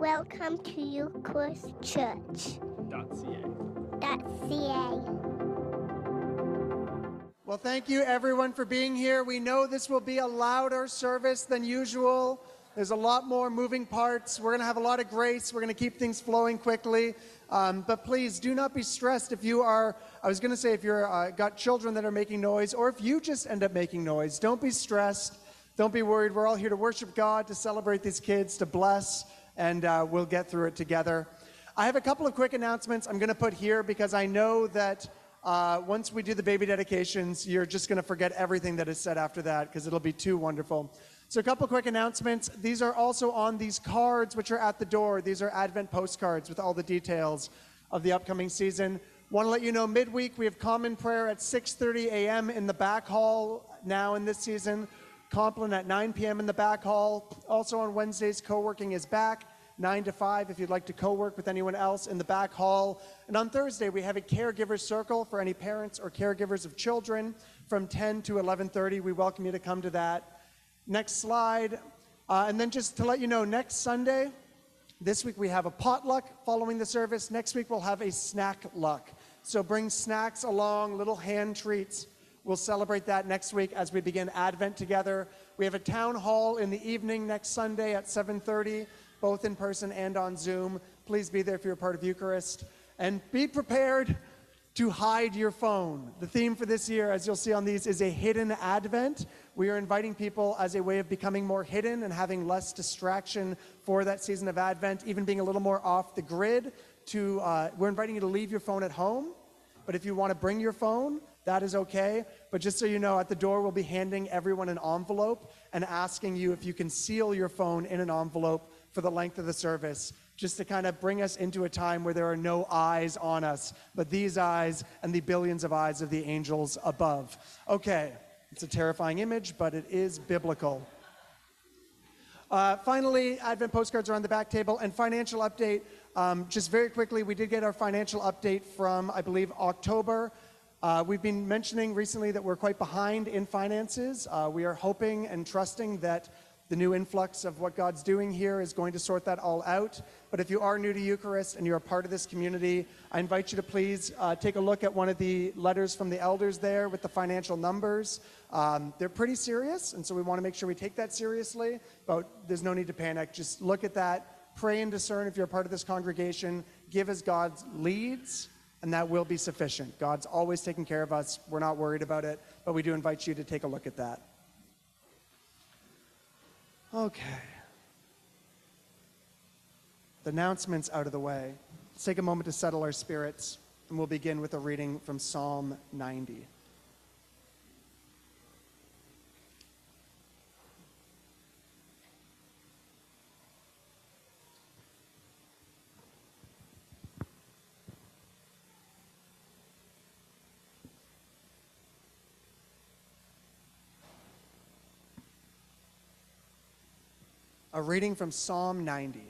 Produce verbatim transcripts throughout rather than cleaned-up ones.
Welcome to Eucharist Church. .ca. .ca. Well, thank you everyone for being here. We know this will be a louder service than usual. There's a lot more moving parts. We're going to have a lot of grace. We're going to keep things flowing quickly. Um, but please do not be stressed if you are, I was going to say if you've uh, got children that are making noise, or if you just end up making noise. Don't be stressed. Don't be worried. We're all here to worship God, to celebrate these kids, to bless, and uh, we'll get through it together. I have a couple of quick announcements I'm going to put here because I know that uh, once we do the baby dedications, you're just going to forget everything that is said after that because it'll be too wonderful. So a couple quick announcements. These are also on these cards which are at the door. These are Advent postcards with all the details of the upcoming season. Want to let you know midweek we have common prayer at six thirty a.m. in the back hall now in this season. Compline at nine p.m. in the back hall. Also on Wednesdays, co-working is back, nine to five if you'd like to co-work with anyone else in the back hall. And on Thursday, we have a caregiver circle for any parents or caregivers of children from ten to eleven thirty. We welcome you to come to that. Next slide. Uh, and then just to let you know, next Sunday, this week we have a potluck following the service. Next week we'll have a snack luck. So bring snacks along, little hand treats. We'll celebrate that next week as we begin Advent together. We have a town hall in the evening next Sunday at seven thirty, both in person and on Zoom. Please be there if you're a part of Eucharist. And be prepared to hide your phone. The theme for this year, as you'll see on these, is a hidden Advent. We are inviting people as a way of becoming more hidden and having less distraction for that season of Advent, even being a little more off the grid. To uh, we're inviting you to leave your phone at home, but if you want to bring your phone, that is okay. But just so you know, at the door, we'll be handing everyone an envelope and asking you if you can seal your phone in an envelope for the length of the service, just to kind of bring us into a time where there are no eyes on us, but these eyes and the billions of eyes of the angels above. Okay, it's a terrifying image, but it is biblical. Uh, finally, Advent postcards are on the back table. And financial update, um, just very quickly, we did get our financial update from, I believe, October. Uh, we've been mentioning recently that we're quite behind in finances. Uh, we are hoping and trusting that the new influx of what God's doing here is going to sort that all out. But if you are new to Eucharist and you're a part of this community, I invite you to please uh, take a look at one of the letters from the elders there with the financial numbers. Um, they're pretty serious, and so we want to make sure we take that seriously, but there's no need to panic. Just look at that, pray and discern if you're a part of this congregation, give as God leads, and that will be sufficient. God's always taking care of us. We're not worried about it, but we do invite you to take a look at that. Okay. The announcements out of the way. Let's take a moment to settle our spirits, and we'll begin with a reading from Psalm ninety. A reading from Psalm ninety.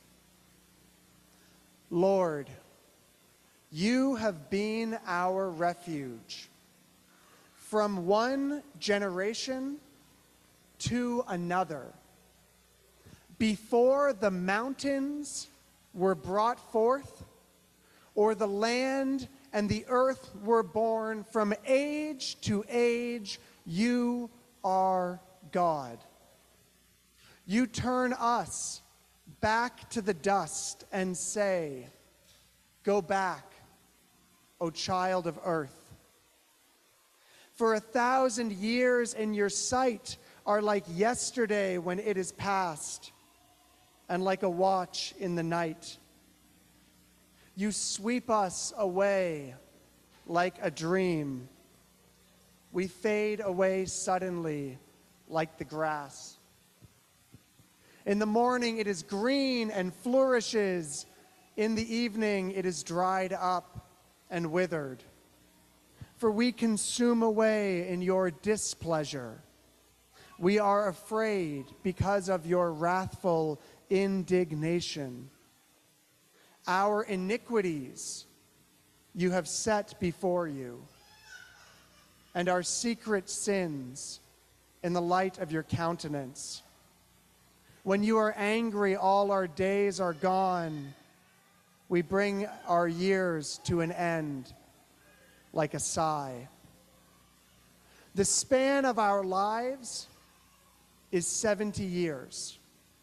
Lord, you have been our refuge from one generation to another. Before the mountains were brought forth, or the land and the earth were born, from age to age, you are God. You turn us back to the dust and say, go back, O child of earth. For a thousand years in your sight are like yesterday when it is past, and like a watch in the night. You sweep us away like a dream. We fade away suddenly like the grass. In the morning it is green and flourishes. In the evening it is dried up and withered. For we consume away in your displeasure. We are afraid because of your wrathful indignation. Our iniquities you have set before you, and our secret sins in the light of your countenance. When you are angry, all our days are gone. We bring our years to an end like a sigh. The span of our lives is seventy years.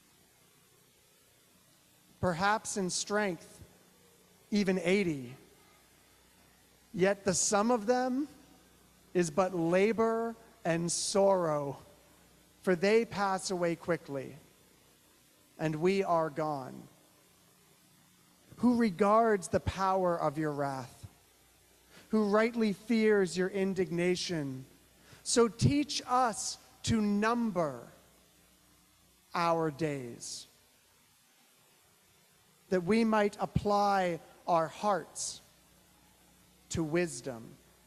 Perhaps in strength, even eighty. Yet the sum of them is but labor and sorrow, for they pass away quickly, and we are gone. Who regards the power of your wrath? Who rightly fears your indignation? So teach us to number our days, that we might apply our hearts to wisdom.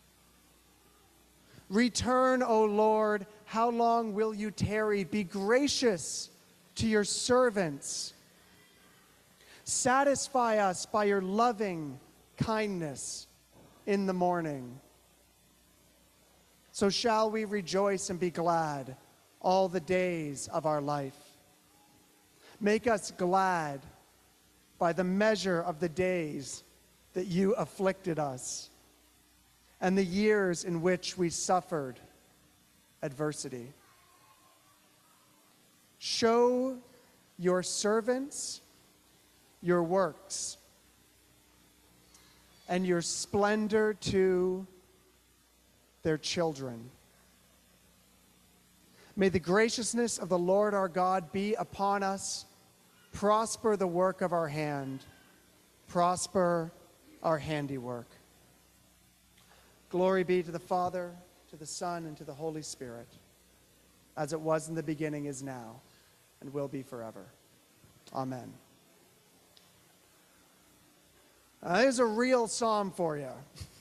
Return, O Lord, how long will you tarry? Be gracious to your servants. Satisfy us by your loving kindness in the morning. So shall we rejoice and be glad all the days of our life. Make us glad by the measure of the days that you afflicted us and the years in which we suffered adversity. Show your servants your works and your splendor to their children. May the graciousness of the Lord our God be upon us. Prosper the work of our hand. Prosper our handiwork. Glory be to the Father, to the Son, and to the Holy Spirit, as it was in the beginning, is now, and will be forever. Amen. Uh, there's a real psalm for you.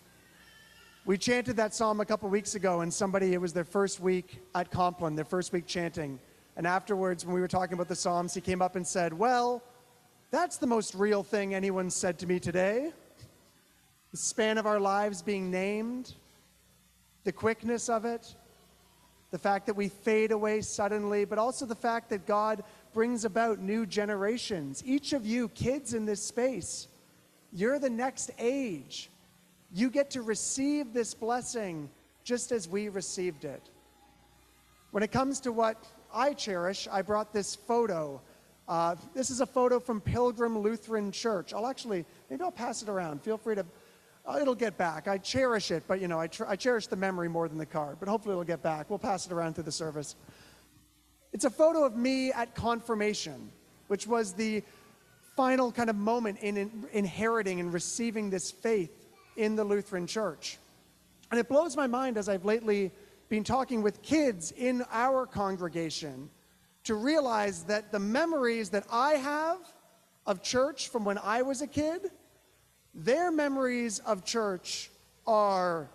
We chanted that psalm a couple weeks ago, and somebody, it was their first week at Compline, their first week chanting. And afterwards, when we were talking about the psalms, he came up and said, well, that's the most real thing anyone said to me today. The span of our lives being named, the quickness of it, the fact that we fade away suddenly, but also the fact that God brings about new generations. Each of you kids in this space, you're the next age. You get to receive this blessing just as we received it. When it comes to what I cherish, I brought this photo. Uh, this is a photo from Pilgrim Lutheran Church. I'll actually, maybe I'll pass it around. Feel free to, uh, it'll get back. I cherish it, but you know, I, tr I cherish the memory more than the card, but hopefully it'll get back. We'll pass it around through the service. It's a photo of me at confirmation, which was the final kind of moment in, in inheriting and receiving this faith in the Lutheran Church. And it blows my mind as I've lately been talking with kids in our congregation to realize that the memories that I have of church from when I was a kid, their memories of church are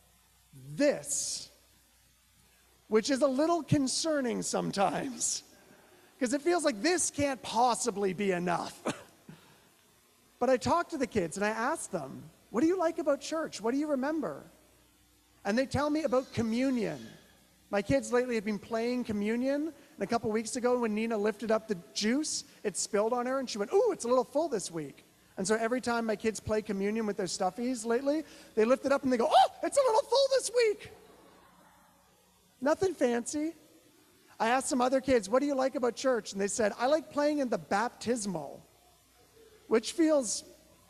this, which is a little concerning sometimes, because it feels like this can't possibly be enough. But I talked to the kids and I asked them, what do you like about church? What do you remember? And they tell me about communion. My kids lately have been playing communion, and a couple weeks ago when Nina lifted up the juice, it spilled on her and she went, ooh, it's a little full this week. And so every time my kids play communion with their stuffies lately, they lift it up and they go, oh, it's a little full this week. Nothing fancy. I asked some other kids, what do you like about church? And they said, I like playing in the baptismal, which feels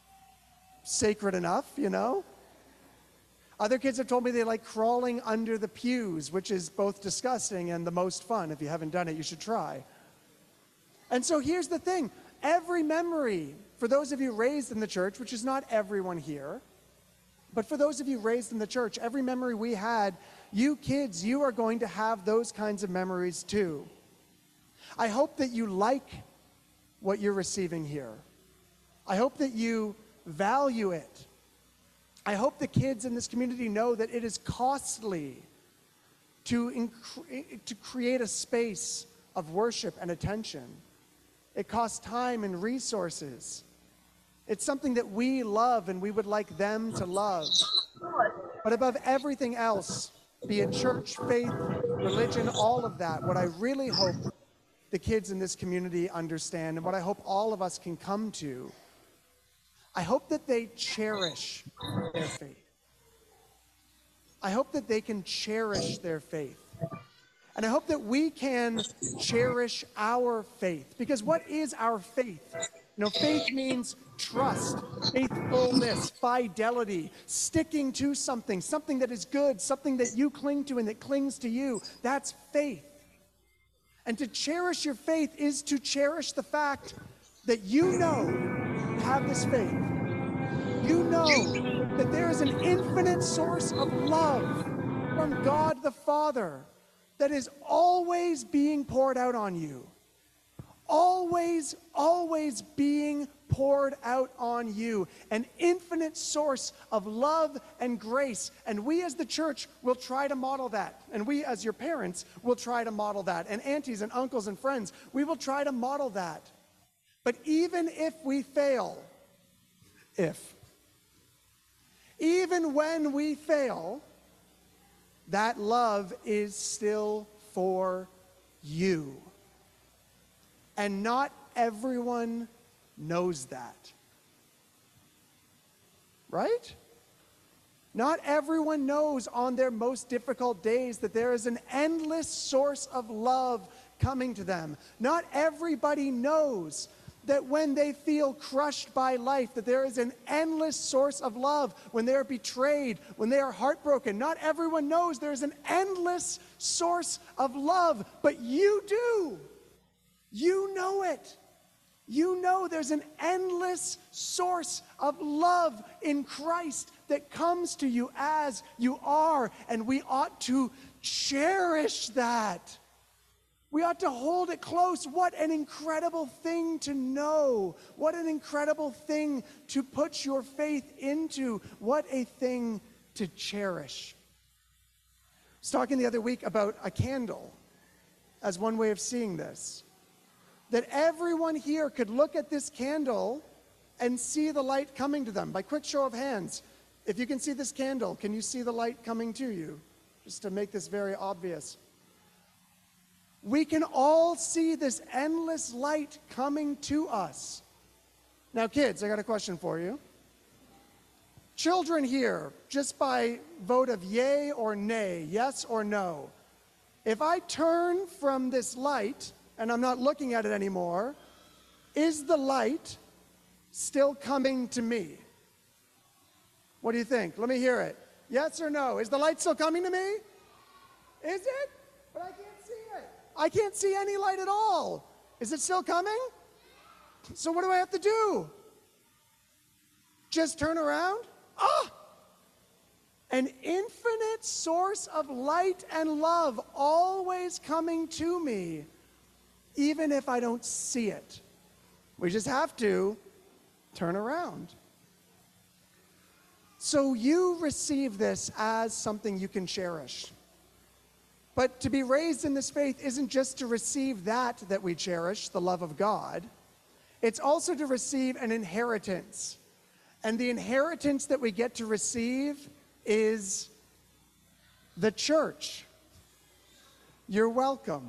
sacred enough, you know? Other kids have told me they like crawling under the pews, which is both disgusting and the most fun. If you haven't done it, you should try. And so here's the thing. Every memory, for those of you raised in the church, which is not everyone here, but for those of you raised in the church, every memory we had, you kids, you are going to have those kinds of memories too. I hope that you like what you're receiving here. I hope that you value it. I hope the kids in this community know that it is costly to, to create a space of worship and attention. It costs time and resources. It's something that we love and we would like them to love. But above everything else, be it church, faith, religion, all of that, what I really hope the kids in this community understand, and what I hope all of us can come to, I hope that they cherish their faith. I hope that they can cherish their faith. And I hope that we can cherish our faith. Because what is our faith? You know, faith means trust, faithfulness, fidelity, sticking to something, something that is good, something that you cling to and that clings to you. That's faith. And to cherish your faith is to cherish the fact that you know you have this faith. You know that there is an infinite source of love from God the Father that is always being poured out on you. Always, always being poured out on you. An infinite source of love and grace. And we as the church will try to model that. And we as your parents will try to model that. And aunties and uncles and friends, we will try to model that. But even if we fail, if, even when we fail, that love is still for you. And not everyone knows that. Right? Not everyone knows on their most difficult days that there is an endless source of love coming to them. Not everybody knows that when they feel crushed by life, that there is an endless source of love when they are betrayed, when they are heartbroken. Not everyone knows there's an endless source of love, but you do. You know it. You know there's an endless source of love in Christ that comes to you as you are, and we ought to cherish that. We ought to hold it close. What an incredible thing to know. What an incredible thing to put your faith into. What a thing to cherish. I was talking the other week about a candle as one way of seeing this. That everyone here could look at this candle and see the light coming to them. By quick show of hands, if you can see this candle, can you see the light coming to you? Just to make this very obvious. We can all see this endless light coming to us. Now, kids, I got a question for you. Children here, just by vote of yay or nay, yes or no, if I turn from this light and I'm not looking at it anymore, is the light still coming to me? What do you think? Let me hear it. Yes or no? Is the light still coming to me? Is it? But I can't see it. I can't see any light at all. Is it still coming? So what do I have to do? Just turn around? Ah! An infinite source of light and love always coming to me, even if I don't see it. We just have to turn around. So you receive this as something you can cherish. But to be raised in this faith isn't just to receive that that we cherish, the love of God. It's also to receive an inheritance. And the inheritance that we get to receive is the church. You're welcome.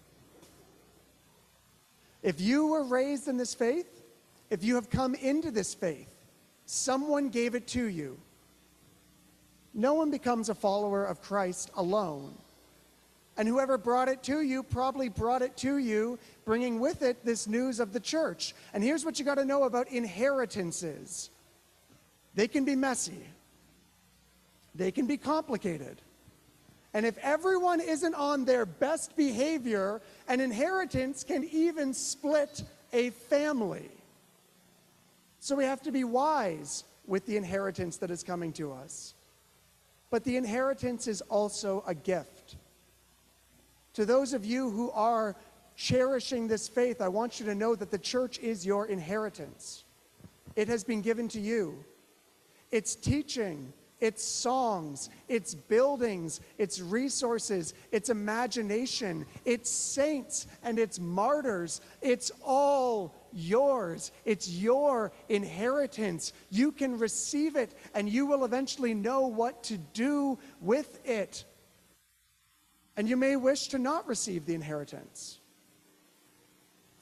If you were raised in this faith, if you have come into this faith, someone gave it to you. No one becomes a follower of Christ alone. And whoever brought it to you probably brought it to you, bringing with it this news of the church. And here's what you got to know about inheritances. They can be messy. They can be complicated. And if everyone isn't on their best behavior, an inheritance can even split a family. So we have to be wise with the inheritance that is coming to us. But the inheritance is also a gift. To those of you who are cherishing this faith, I want you to know that the church is your inheritance. It has been given to you. It's teaching, it's songs, it's buildings, it's resources, it's imagination, it's saints, and it's martyrs. It's all yours. It's your inheritance. You can receive it, and you will eventually know what to do with it. And you may wish to not receive the inheritance.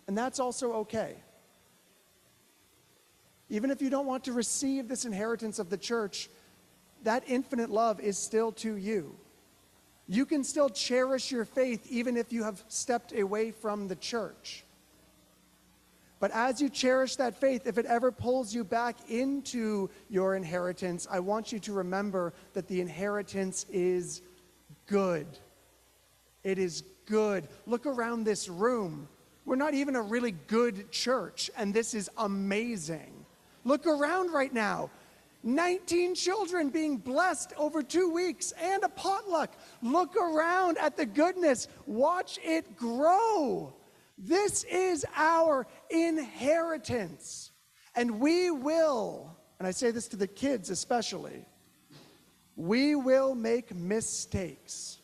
And that's also okay. Even if you don't want to receive this inheritance of the church, that infinite love is still to you. You can still cherish your faith even if you have stepped away from the church. But as you cherish that faith, if it ever pulls you back into your inheritance, I want you to remember that the inheritance is good. It is good. Look around this room. We're not even a really good church, and this is amazing. Look around right now. nineteen children being blessed over two weeks and a potluck. Look around at the goodness. Watch it grow. This is our inheritance. And we will, and I say this to the kids especially, we will make mistakes.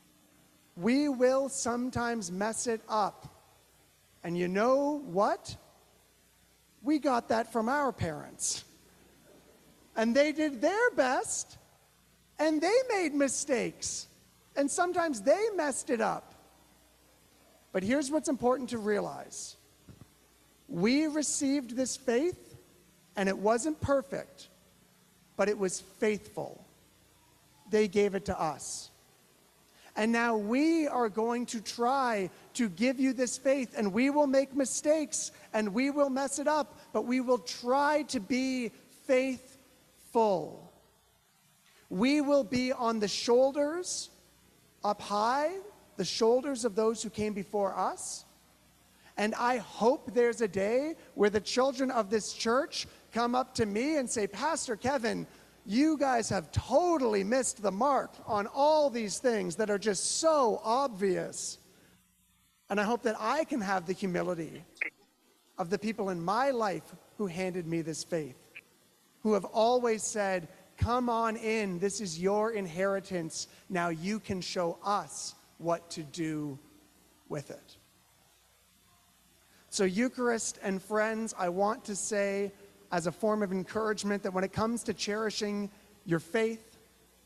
We will sometimes mess it up. And you know what? We got that from our parents. And they did their best, and they made mistakes. And sometimes they messed it up. But here's what's important to realize. We received this faith, and it wasn't perfect, but it was faithful. They gave it to us. And now we are going to try to give you this faith, and we will make mistakes, and we will mess it up, but we will try to be faithful. We will be on the shoulders, up high, the shoulders of those who came before us. And I hope there's a day where the children of this church come up to me and say, Pastor Kevin, you guys have totally missed the mark on all these things that are just so obvious. And I hope that I can have the humility of the people in my life who handed me this faith, who have always said, come on in, this is your inheritance. Now you can show us what to do with it. So Eucharist and friends, I want to say as a form of encouragement that when it comes to cherishing your faith,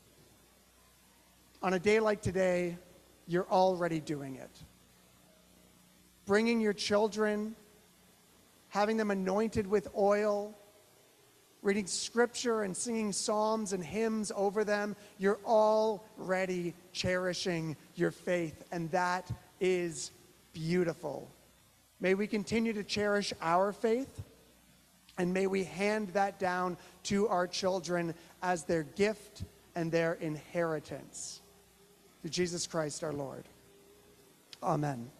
on a day like today, you're already doing it. Bringing your children, having them anointed with oil, reading scripture and singing psalms and hymns over them, you're already cherishing your faith, and that is beautiful. May we continue to cherish our faith, and may we hand that down to our children as their gift and their inheritance. Through Jesus Christ our Lord. Amen.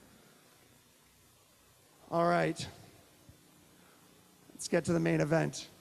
All right. Let's get to the main event.